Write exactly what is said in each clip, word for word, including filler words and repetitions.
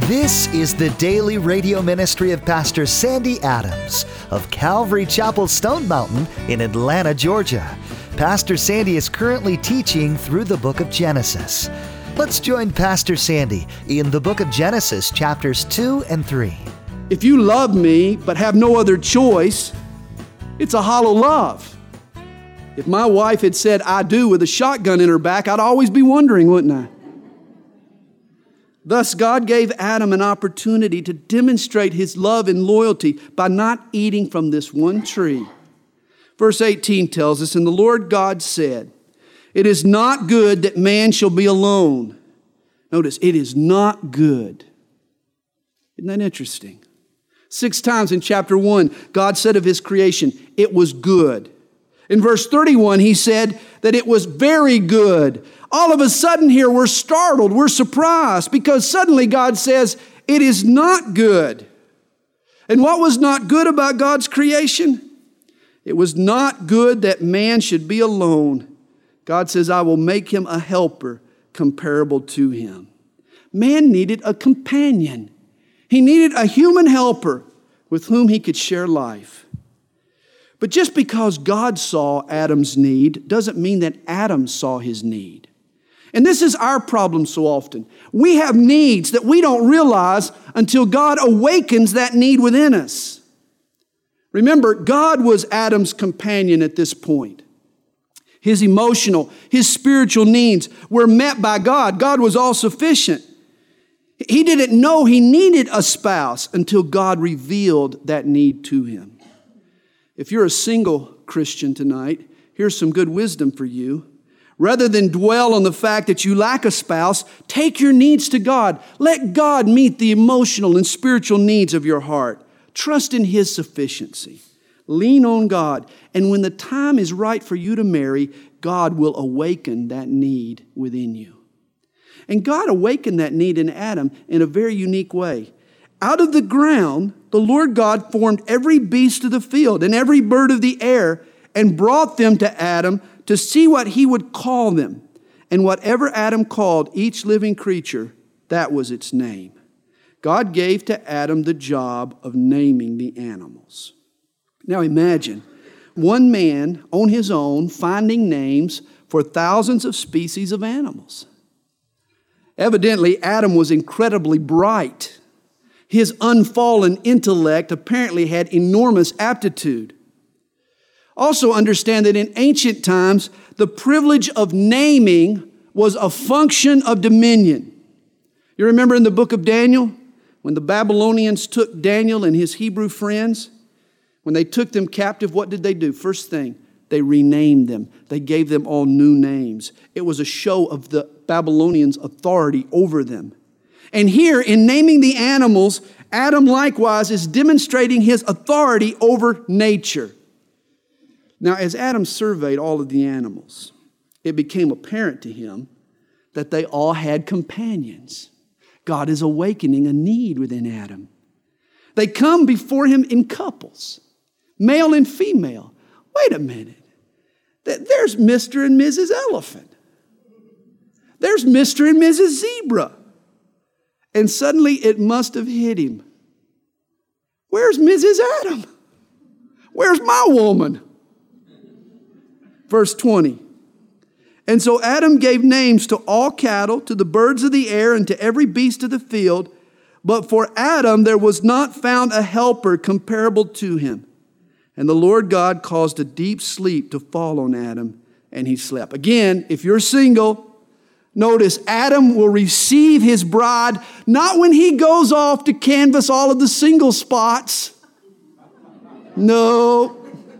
This is the daily radio ministry of Pastor Sandy Adams of Calvary Chapel Stone Mountain in Atlanta, Georgia. Pastor Sandy is currently teaching through the book of Genesis. Let's join Pastor Sandy in the book of Genesis, chapters two and three. If you love me but have no other choice, it's a hollow love. If my wife had said I do with a shotgun in her back, I'd always be wondering, wouldn't I? Thus, God gave Adam an opportunity to demonstrate his love and loyalty by not eating from this one tree. Verse eighteen tells us, "And the Lord God said, it is not good that man shall be alone." Notice, it is not good. Isn't that interesting? Six times in chapter one, God said of his creation, it was good. In verse thirty-one, he said that it was very good. All of a sudden here, we're startled, we're surprised, because suddenly God says, it is not good. And what was not good about God's creation? It was not good that man should be alone. God says, I will make him a helper comparable to him. Man needed a companion. He needed a human helper with whom he could share life. But just because God saw Adam's need doesn't mean that Adam saw his need. And this is our problem so often. We have needs that we don't realize until God awakens that need within us. Remember, God was Adam's companion at this point. His emotional, his spiritual needs were met by God. God was all sufficient. He didn't know he needed a spouse until God revealed that need to him. If you're a single Christian tonight, here's some good wisdom for you. Rather than dwell on the fact that you lack a spouse, take your needs to God. Let God meet the emotional and spiritual needs of your heart. Trust in His sufficiency. Lean on God. And when the time is right for you to marry, God will awaken that need within you. And God awakened that need in Adam in a very unique way. Out of the ground, the Lord God formed every beast of the field and every bird of the air and brought them to Adam to see what he would call them. And whatever Adam called each living creature, that was its name. God gave to Adam the job of naming the animals. Now imagine one man on his own finding names for thousands of species of animals. Evidently, Adam was incredibly bright. His unfallen intellect apparently had enormous aptitude. Also understand that in ancient times, the privilege of naming was a function of dominion. You remember in the book of Daniel, when the Babylonians took Daniel and his Hebrew friends, when they took them captive, what did they do? First thing, they renamed them. They gave them all new names. It was a show of the Babylonians' authority over them. And here, in naming the animals, Adam likewise is demonstrating his authority over nature. Now, as Adam surveyed all of the animals, it became apparent to him that they all had companions. God is awakening a need within Adam. They come before him in couples, male and female. Wait a minute. There's Mister and Missus Elephant. There's Mister and Missus Zebra. And suddenly it must have hit him. Where's Missus Adam? Where's my woman? Verse twenty. And so Adam gave names to all cattle, to the birds of the air, and to every beast of the field. But for Adam there was not found a helper comparable to him. And the Lord God caused a deep sleep to fall on Adam, and he slept. Again, if you're single, notice Adam will receive his bride not when he goes off to canvass all of the single spots. No.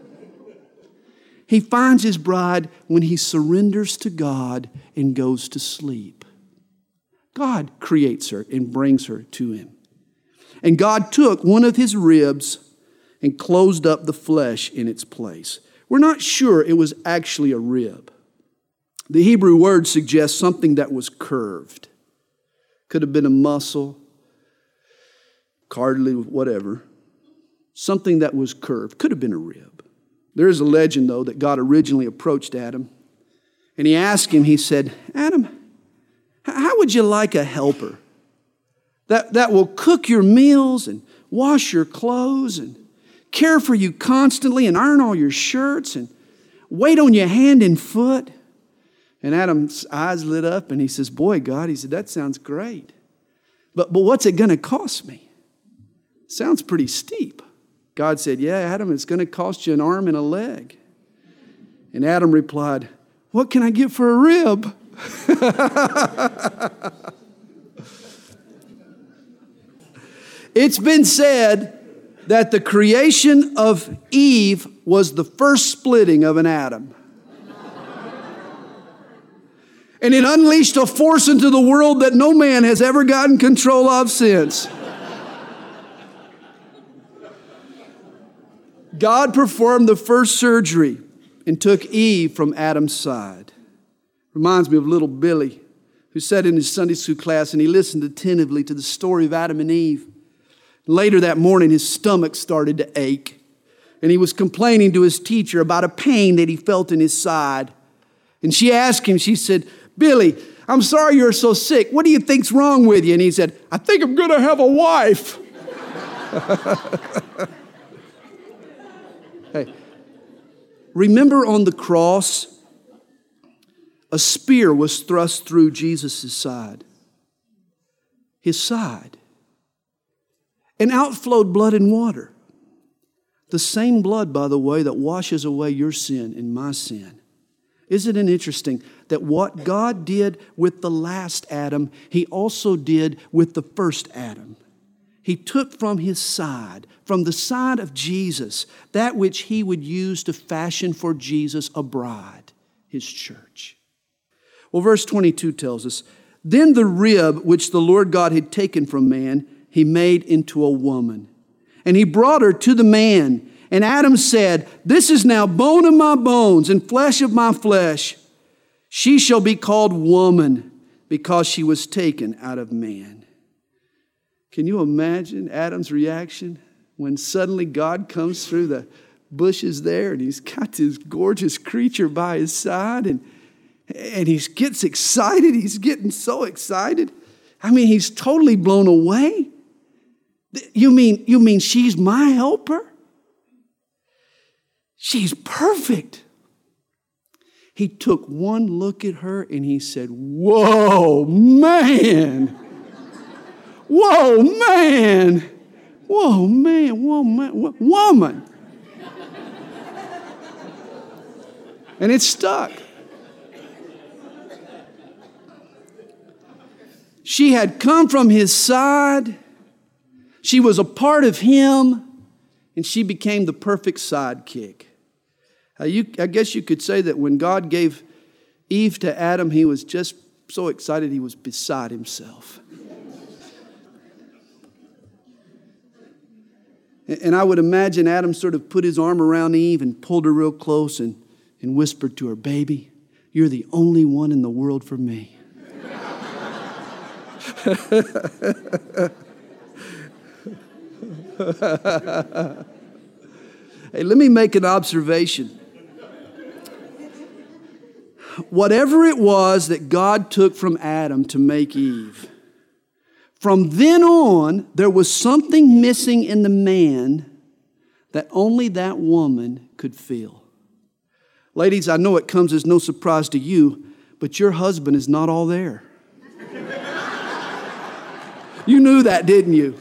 He finds his bride when he surrenders to God and goes to sleep. God creates her and brings her to him. And God took one of his ribs and closed up the flesh in its place. We're not sure it was actually a rib. The Hebrew word suggests something that was curved. Could have been a muscle, cartilage, whatever. Something that was curved. Could have been a rib. There is a legend, though, that God originally approached Adam. And he asked him, he said, Adam, how would you like a helper that, that will cook your meals and wash your clothes and care for you constantly and iron all your shirts and wait on you hand and foot. And Adam's eyes lit up and he says, boy, God, he said, that sounds great. But, but what's it going to cost me? Sounds pretty steep. God said, yeah, Adam, it's going to cost you an arm and a leg. And Adam replied, what can I get for a rib? It's been said that the creation of Eve was the first splitting of an atom. And it unleashed a force into the world that no man has ever gotten control of since. God performed the first surgery and took Eve from Adam's side. Reminds me of little Billy, who sat in his Sunday school class and he listened attentively to the story of Adam and Eve. Later that morning, his stomach started to ache, and he was complaining to his teacher about a pain that he felt in his side. And she asked him, she said, Billy, I'm sorry you're so sick. What do you think's wrong with you? And he said, I think I'm going to have a wife. Hey, remember on the cross, a spear was thrust through Jesus' side. His side. And out flowed blood and water. The same blood, by the way, that washes away your sin and my sin. Isn't it interesting that what God did with the last Adam, He also did with the first Adam? He took from His side, from the side of Jesus, that which He would use to fashion for Jesus a bride, His church. Well, verse twenty-two tells us, then the rib which the Lord God had taken from man, He made into a woman. And He brought her to the man. And Adam said, this is now bone of my bones and flesh of my flesh. She shall be called woman because she was taken out of man. Can you imagine Adam's reaction when suddenly God comes through the bushes there and he's got this gorgeous creature by his side and, and he gets excited. He's getting so excited. I mean, he's totally blown away. You mean, you mean she's my helper? She's perfect. He took one look at her and he said, whoa, man. Whoa, man. Whoa, man. Whoa, man. Whoa, woman. And it stuck. She had come from his side. She was a part of him. And she became the perfect sidekick. Uh, you, I guess you could say that when God gave Eve to Adam, he was just so excited he was beside himself. And I would imagine Adam sort of put his arm around Eve and pulled her real close and, and whispered to her, baby, you're the only one in the world for me. Hey, let me make an observation. Whatever it was that God took from Adam to make Eve, from then on, there was something missing in the man that only that woman could feel. Ladies, I know it comes as no surprise to you, but your husband is not all there. You knew that, didn't you?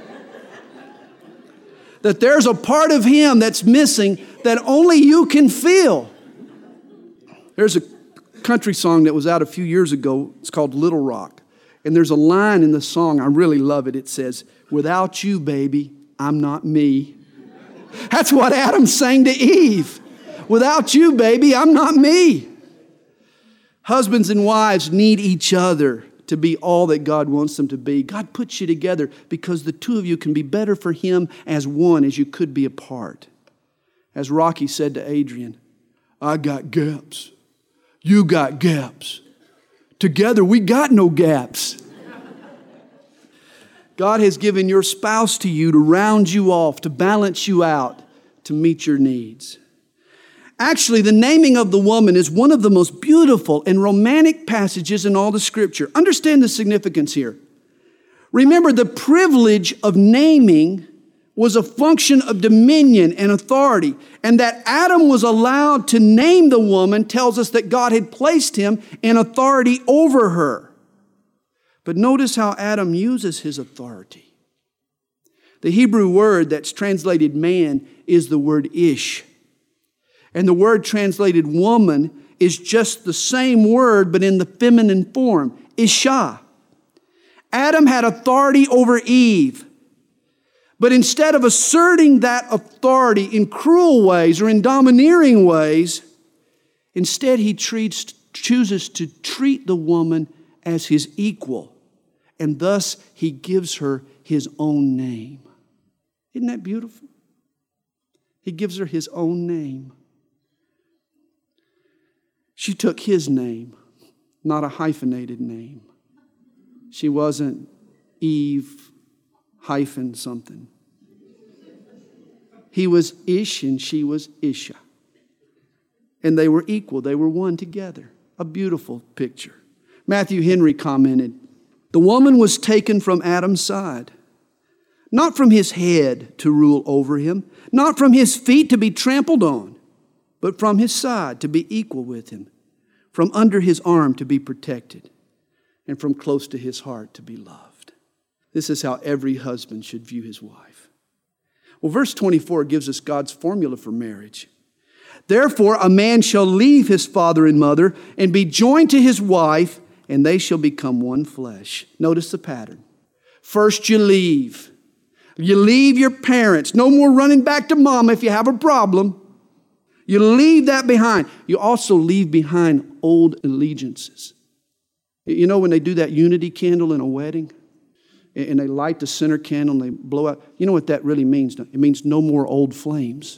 That there's a part of him that's missing that only you can feel. There's a country song that was out a few years ago. It's called Little Rock. And there's a line in the song, I really love it. It says, without you, baby, I'm not me. That's what Adam sang to Eve. Without you, baby, I'm not me. Husbands and wives need each other to be all that God wants them to be. God puts you together because the two of you can be better for Him as one as you could be apart. As Rocky said to Adrian, I got gaps. You got gaps. Together we got no gaps. God has given your spouse to you to round you off, to balance you out, to meet your needs. Actually, the naming of the woman is one of the most beautiful and romantic passages in all the Scripture. Understand the significance here. Remember, the privilege of naming was a function of dominion and authority. And that Adam was allowed to name the woman tells us that God had placed him in authority over her. But notice how Adam uses his authority. The Hebrew word that's translated man is the word ish. And the word translated woman is just the same word, but in the feminine form, isha. Adam had authority over Eve. But instead of asserting that authority in cruel ways or in domineering ways, instead he treats, chooses to treat the woman as his equal. And thus he gives her his own name. Isn't that beautiful? He gives her his own name. She took his name, not a hyphenated name. She wasn't Eve hyphen something. He was Ish and she was Isha. And they were equal. They were one together. A beautiful picture. Matthew Henry commented, "The woman was taken from Adam's side, not from his head to rule over him, not from his feet to be trampled on, but from his side to be equal with him, from under his arm to be protected, and from close to his heart to be loved." This is how every husband should view his wife. Well, verse twenty-four gives us God's formula for marriage. "Therefore, a man shall leave his father and mother and be joined to his wife, and they shall become one flesh." Notice the pattern. First, you leave. You leave your parents. No more running back to mama if you have a problem. You leave that behind. You also leave behind old allegiances. You know when they do that unity candle in a wedding? And they light the center candle and they blow out. You know what that really means? It means no more old flames.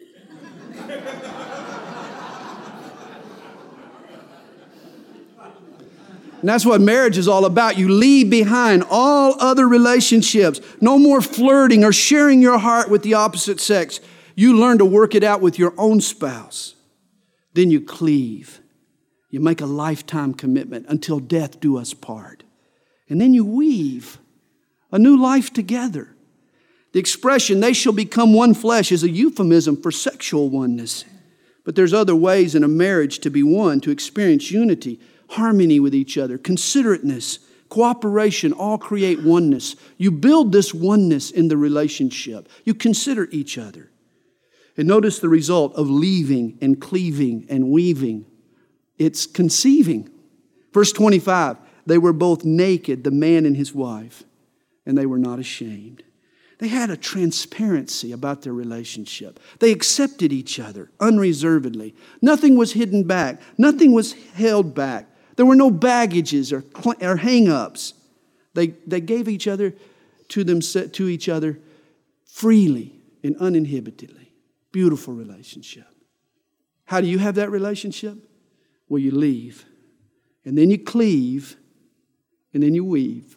And that's what marriage is all about. You leave behind all other relationships. No more flirting or sharing your heart with the opposite sex. You learn to work it out with your own spouse. Then you cleave. You make a lifetime commitment until death do us part. And then you weave a new life together. The expression, "they shall become one flesh," is a euphemism for sexual oneness. But there's other ways in a marriage to be one, to experience unity, harmony with each other, considerateness, cooperation, all create oneness. You build this oneness in the relationship. You consider each other. And notice the result of leaving and cleaving and weaving. It's conceiving. Verse twenty-five, "They were both naked, the man and his wife, and they were not ashamed." They had a transparency about their relationship. They accepted each other unreservedly. Nothing was hidden back. Nothing was held back. There were no baggages or, or hang-ups. They, they gave each other to, them, to each other freely and uninhibitedly. Beautiful relationship. How do you have that relationship? Well, you leave, and then you cleave, and then you weave.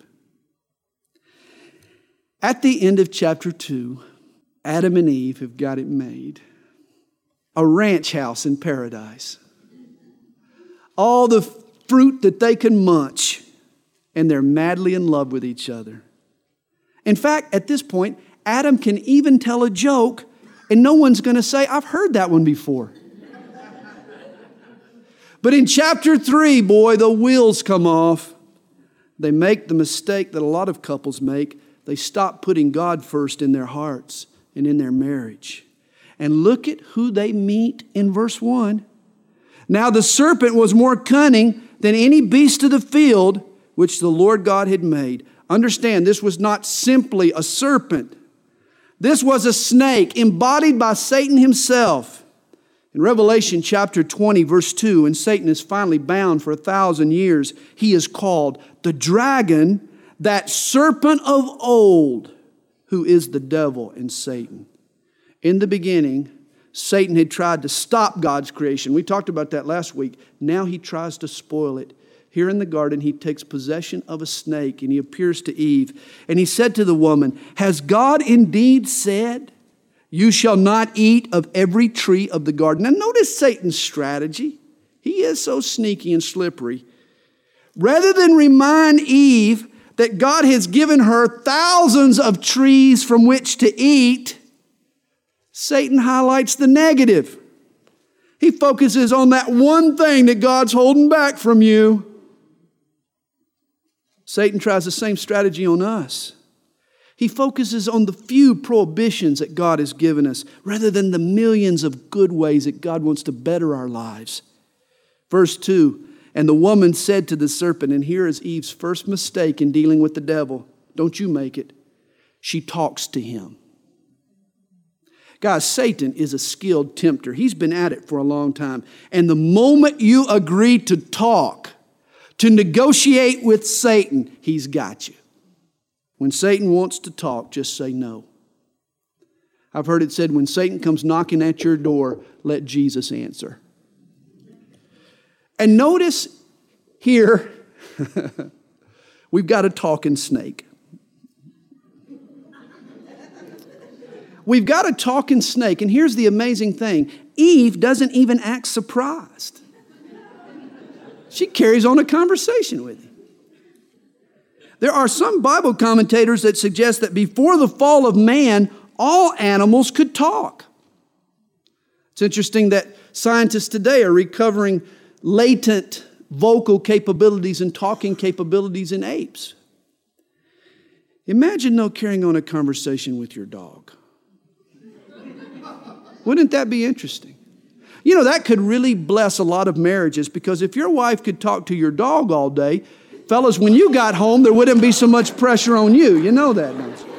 At the end of chapter two, Adam and Eve have got it made. A ranch house in paradise. All the fruit that they can munch, and they're madly in love with each other. In fact, at this point, Adam can even tell a joke, and no one's going to say, "I've heard that one before." But in chapter three, boy, the wheels come off. They make the mistake that a lot of couples make. They stop putting God first in their hearts and in their marriage. And look at who they meet in verse one. "Now the serpent was more cunning than any beast of the field which the Lord God had made." Understand, this was not simply a serpent. This was a snake embodied by Satan himself. In Revelation chapter twenty, verse two, when Satan is finally bound for a thousand years, he is called the dragon, that serpent of old, who is the devil and Satan. In the beginning, Satan had tried to stop God's creation. We talked about that last week. Now he tries to spoil it. Here in the garden, he takes possession of a snake and he appears to Eve. And he said to the woman, "Has God indeed said, 'You shall not eat of every tree of the garden'?" Now notice Satan's strategy. He is so sneaky and slippery. Rather than remind Eve that God has given her thousands of trees from which to eat, Satan highlights the negative. He focuses on that one thing that God's holding back from you. Satan tries the same strategy on us. He focuses on the few prohibitions that God has given us rather than the millions of good ways that God wants to better our lives. Verse two, and the woman said to the serpent, and here is Eve's first mistake in dealing with the devil. Don't you make it. She talks to him. Guys, Satan is a skilled tempter. He's been at it for a long time. And the moment you agree to talk, to negotiate with Satan, he's got you. When Satan wants to talk, just say no. I've heard it said, when Satan comes knocking at your door, let Jesus answer. And notice here, we've got a talking snake. We've got a talking snake, and here's the amazing thing. Eve doesn't even act surprised. She carries on a conversation with him. There are some Bible commentators that suggest that before the fall of man, all animals could talk. It's interesting that scientists today are recovering latent vocal capabilities and talking capabilities in apes. Imagine, though, carrying on a conversation with your dog. Wouldn't that be interesting? You know, that could really bless a lot of marriages, because if your wife could talk to your dog all day, fellas, when you got home, there wouldn't be so much pressure on you. You know that, don't you?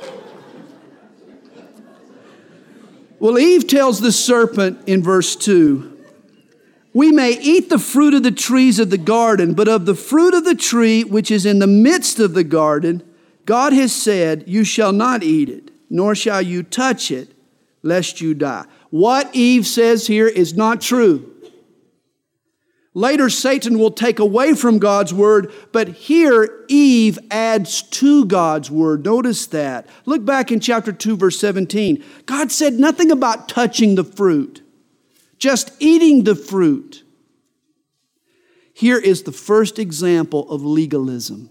Well, Eve tells the serpent in verse two, we may eat the fruit of the trees of the garden, but of the fruit of the tree which is in the midst of the garden, God has said, you shall not eat it, nor shall you touch it, lest you die. What Eve says here is not true. Later, Satan will take away from God's word, but here Eve adds to God's word. Notice that. Look back in chapter two, verse seventeen. God said nothing about touching the fruit, just eating the fruit. Here is the first example of legalism.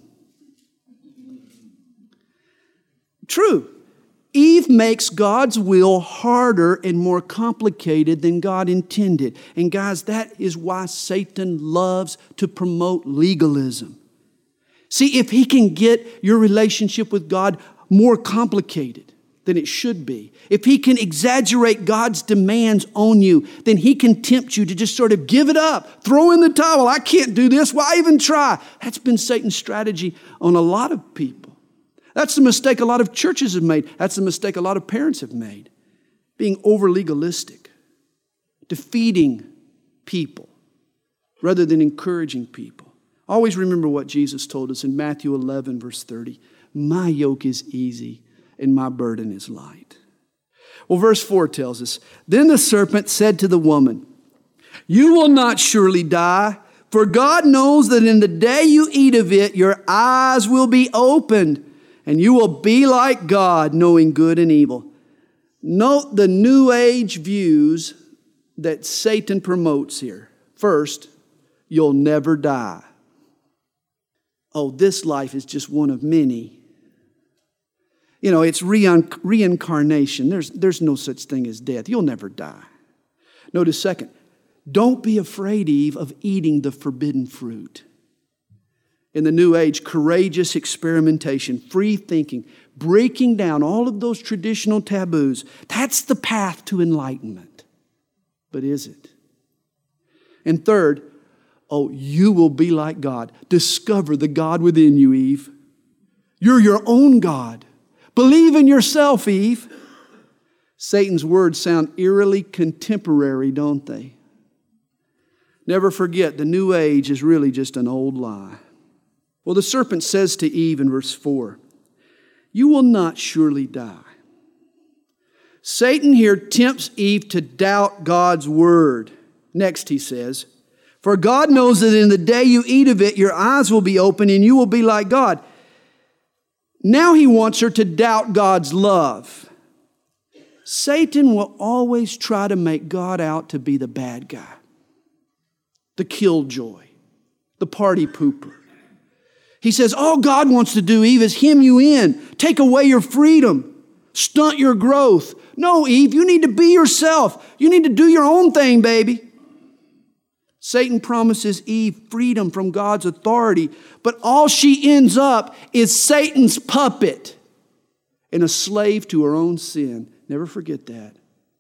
True. Eve makes God's will harder and more complicated than God intended. And guys, that is why Satan loves to promote legalism. See, if he can get your relationship with God more complicated than it should be, if he can exaggerate God's demands on you, then he can tempt you to just sort of give it up, throw in the towel. I can't do this. Why even try? That's been Satan's strategy on a lot of people. That's the mistake a lot of churches have made. That's the mistake a lot of parents have made. Being over legalistic, defeating people rather than encouraging people. Always remember what Jesus told us in Matthew eleven, verse thirty. My yoke is easy and my burden is light. Well, verse four tells us, then the serpent said to the woman, you will not surely die, for God knows that in the day you eat of it, your eyes will be opened, and you will be like God, knowing good and evil. Note the New Age views that Satan promotes here. First, you'll never die. Oh, this life is just one of many. You know, it's rein- reincarnation. There's, there's no such thing as death. You'll never die. Notice second, don't be afraid, Eve, of eating the forbidden fruit. In the New Age, courageous experimentation, free thinking, breaking down all of those traditional taboos, that's the path to enlightenment. But is it? And third, oh, you will be like God. Discover the God within you, Eve. You're your own God. Believe in yourself, Eve. Satan's words sound eerily contemporary, don't they? Never forget, the New Age is really just an old lie. Well, the serpent says to Eve in verse four, you will not surely die. Satan here tempts Eve to doubt God's word. Next he says, for God knows that in the day you eat of it, your eyes will be open and you will be like God. Now he wants her to doubt God's love. Satan will always try to make God out to be the bad guy, the killjoy, the party pooper. He says, all God wants to do, Eve, is hem you in, take away your freedom, stunt your growth. No, Eve, you need to be yourself. You need to do your own thing, baby. Satan promises Eve freedom from God's authority, but all she ends up is Satan's puppet and a slave to her own sin. Never forget that.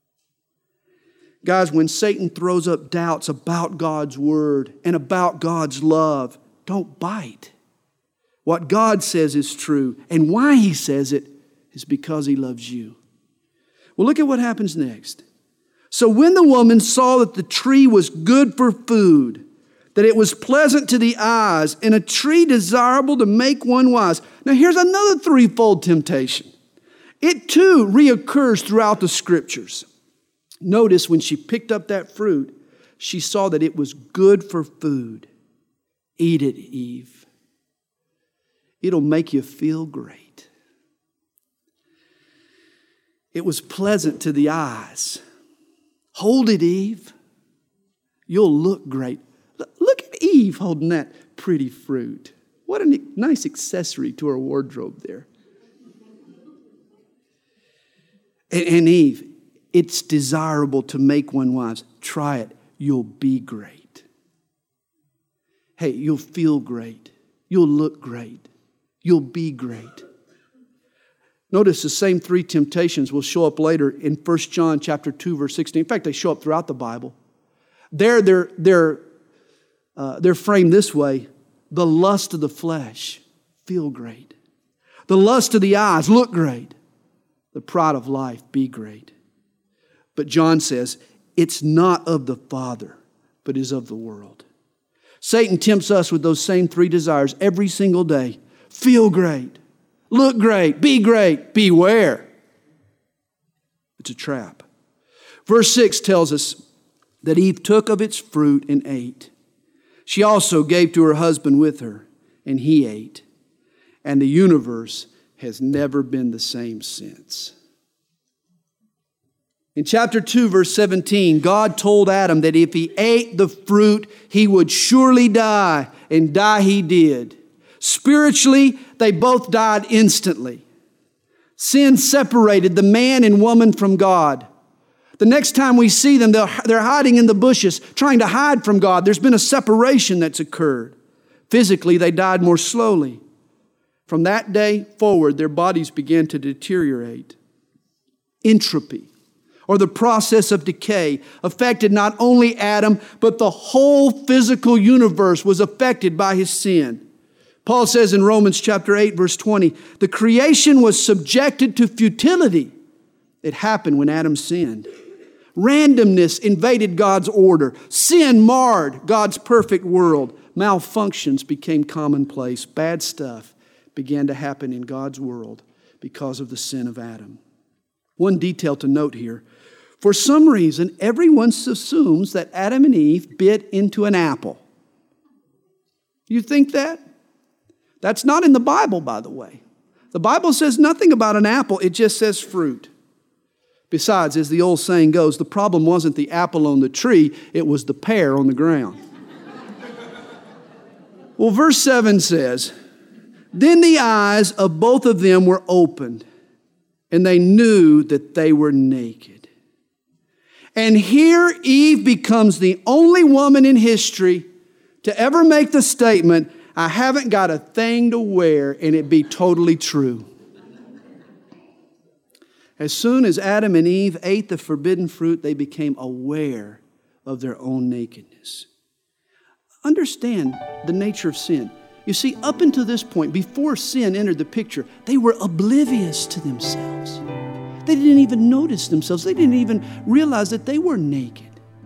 Guys, when Satan throws up doubts about God's word and about God's love, don't bite. What God says is true, and why He says it is because He loves you. Well, look at what happens next. So when the woman saw that the tree was good for food, that it was pleasant to the eyes, and a tree desirable to make one wise. Now here's another threefold temptation. It too reoccurs throughout the Scriptures. Notice when she picked up that fruit, she saw that it was good for food. Eat it, Eve. It'll make you feel great. It was pleasant to the eyes. Hold it, Eve. You'll look great. Look at Eve holding that pretty fruit. What a nice accessory to her wardrobe there. And, and Eve, it's desirable to make one wise. Try it. You'll be great. Hey, you'll feel great. You'll look great. You'll be great. Notice the same three temptations will show up later in First John chapter two, verse sixteen. In fact, they show up throughout the Bible. There, they're, they're, uh, they're framed this way. The lust of the flesh, feel great. The lust of the eyes, look great. The pride of life, be great. But John says, it's not of the Father, but is of the world. Satan tempts us with those same three desires every single day. Feel great. Look great. Be great. Beware. It's a trap. Verse six tells us that Eve took of its fruit and ate. She also gave to her husband with her, and he ate. And the universe has never been the same since. In chapter two, verse seventeen, God told Adam that if he ate the fruit, he would surely die, and die he did. Spiritually, they both died instantly. Sin separated the man and woman from God. The next time we see them, they're, they're hiding in the bushes, trying to hide from God. There's been a separation that's occurred. Physically, they died more slowly. From that day forward, their bodies began to deteriorate. Entropy, or the process of decay, affected not only Adam, but the whole physical universe was affected by his sin. Paul says in Romans chapter eight, verse twenty, the creation was subjected to futility. It happened when Adam sinned. Randomness invaded God's order. Sin marred God's perfect world. Malfunctions became commonplace. Bad stuff began to happen in God's world because of the sin of Adam. One detail to note here. For some reason, everyone assumes that Adam and Eve bit into an apple. You think that? That's not in the Bible, by the way. The Bible says nothing about an apple. It just says fruit. Besides, as the old saying goes, the problem wasn't the apple on the tree, it was the pear on the ground. Well, verse seven says, then the eyes of both of them were opened, and they knew that they were naked. And here Eve becomes the only woman in history to ever make the statement, I haven't got a thing to wear, and it be totally true. As soon as Adam and Eve ate the forbidden fruit, they became aware of their own nakedness. Understand the nature of sin. You see, up until this point, before sin entered the picture, they were oblivious to themselves. They didn't even notice themselves. They didn't even realize that they were naked.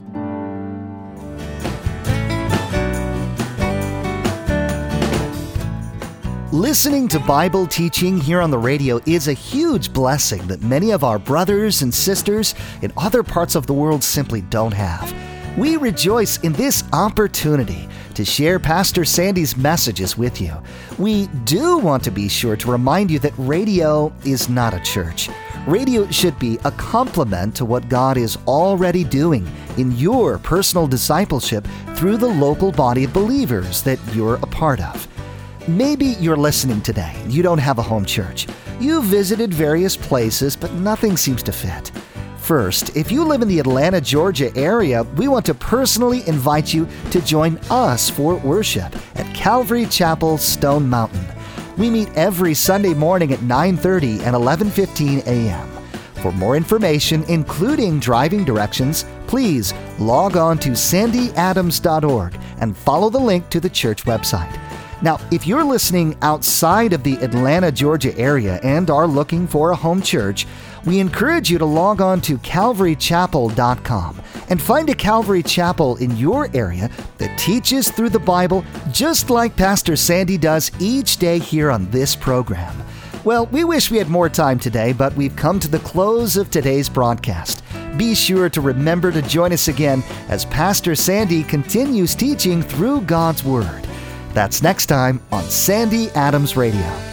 Listening to Bible teaching here on the radio is a huge blessing that many of our brothers and sisters in other parts of the world simply don't have. We rejoice in this opportunity to share Pastor Sandy's messages with you. We do want to be sure to remind you that radio is not a church. Radio should be a complement to what God is already doing in your personal discipleship through the local body of believers that you're a part of. Maybe you're listening today and you don't have a home church. You've visited various places, but nothing seems to fit. First, if you live in the Atlanta, Georgia area, we want to personally invite you to join us for worship at Calvary Chapel, Stone Mountain. We meet every Sunday morning at nine thirty and eleven fifteen a.m. For more information, including driving directions, please log on to sandy adams dot org and follow the link to the church website. Now, if you're listening outside of the Atlanta, Georgia area and are looking for a home church, we encourage you to log on to calvary chapel dot com and find a Calvary Chapel in your area that teaches through the Bible just like Pastor Sandy does each day here on this program. Well, we wish we had more time today, but we've come to the close of today's broadcast. Be sure to remember to join us again as Pastor Sandy continues teaching through God's Word. That's next time on Sandy Adams Radio.